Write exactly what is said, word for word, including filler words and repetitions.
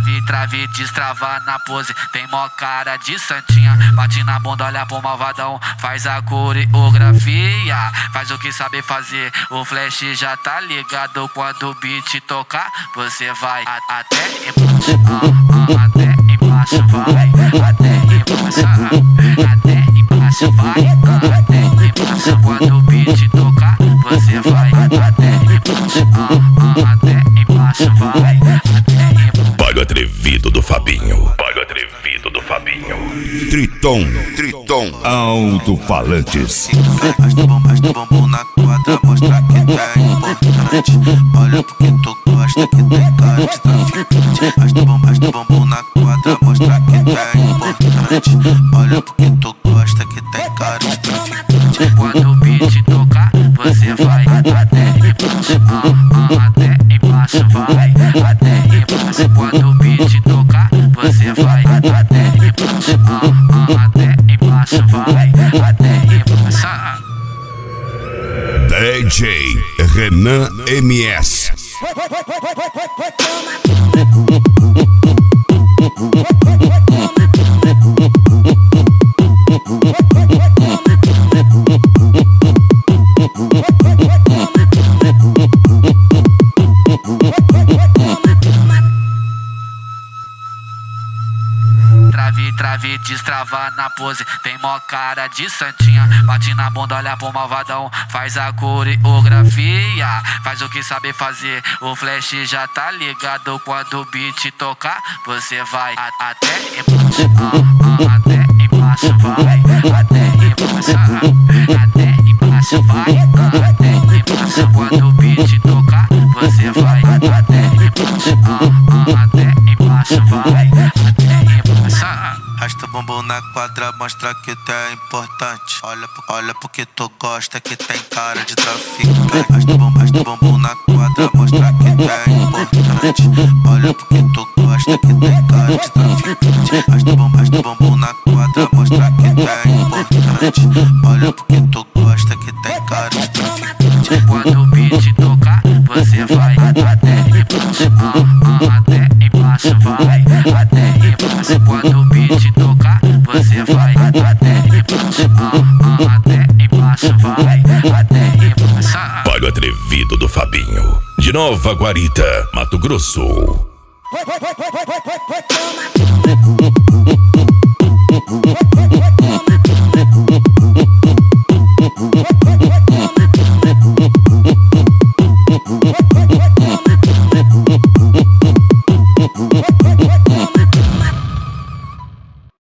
Trave, trave, destrava na pose, tem mó cara de santinha. Bate na bunda, olha pro malvadão, faz a coreografia. Faz o que sabe fazer, o flash já tá ligado. Quando o beat tocar, você vai a até embaixo, ah, ah, até embaixo vai, até embaixo, ah, até embaixo vai, ah, até embaixo. Quando o beat tocar, você vai até embaixo, ah, ah, até embaixo vai, até embaixo. Pago atrevido do Fabinho. Pago atrevido do Fabinho. Triton, Triton, alto-falantes. Faz do bom, faz do bumbum na quadra, mostra que é importante. Olha porque tu gosta que tem cara de traficante. Faz do bom, faz do bumbum na quadra, mostra que é importante. Olha porque tu gosta que tem cara de traficante. Quando o beat tocar, você vai até embaixo, ah, ah, até embaixo vai, até embaixo. Quando o beat tocar, você vai até embaixo, ah, ah, até embaixo vai, até embaixo. D J Renan M S. Trave, trave, destrava na pose, tem mó cara de santinha. Bate na bunda, olha pro malvadão, faz a coreografia. Faz o que sabe fazer, o flash já tá ligado. Quando o beat tocar, você vai a até embaixo, ah, ah, até embaixo vai, até embaixo, ah, até embaixo vai, ah, até embaixo. Quando o beat tocar, você vai até embaixo, ah, ah, até embaixo vai, até embaixo. Rasta o bumbum na quadra, mostra que tu é importante. Olha, olha porque tu gosta que tem cara de traficante. Rasta o bumbum, rasta o bumbum na quadra, mostra que tu é importante. Olha porque tu gosta que tem cara de traficante. Rasta o bumbum, rasta o bumbum na quadra, mostra que tu é importante. Olha porque tu gosta que tem cara de traficante. Quando o beat tocar, você vai até embaixo, ah, ah, até embaixo vai, até embaixo. Quando o beat tocar, você vai até embaixo, ah, ah, até embaixo vai, até embaixo. Pago atrevido do Fabinho. De Nova Guarita, Mato Grosso. Toma.